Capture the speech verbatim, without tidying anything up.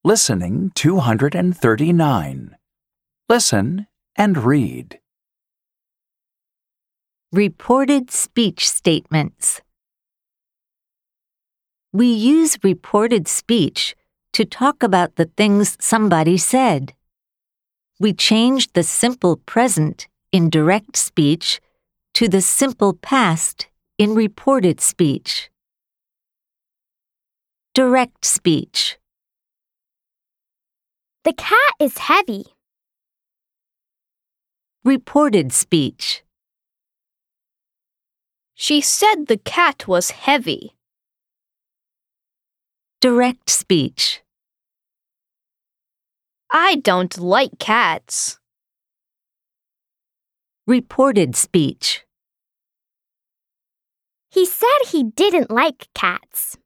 Listening two hundred thirty-nine. Listen and read. Reported speech statements. We use reported speech to talk about the things somebody said. We change the simple present in direct speech to the simple past in reported speech. Direct speech. The cat is heavy. Reported speech. She said the cat was heavy. Direct speech. I don't like cats. Reported speech. He said he didn't like cats.